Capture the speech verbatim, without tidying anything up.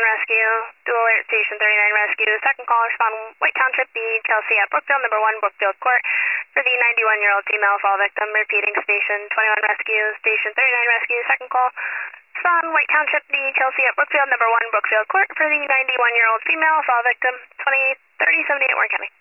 Rescue, dual alert Station thirty-nine Rescue. Second call, respond White Township, B, Chelsea at Brookfield, number one, Brookfield Court, for the ninety-one-year-old female fall victim. Repeating, Station twenty-one Rescue, Station thirty-nine Rescue. Second call, respond White Township, B, Chelsea at Brookfield, number one, Brookfield Court, for the ninety-one-year-old female fall victim. twenty-eight thirty seventy-eight Warren County.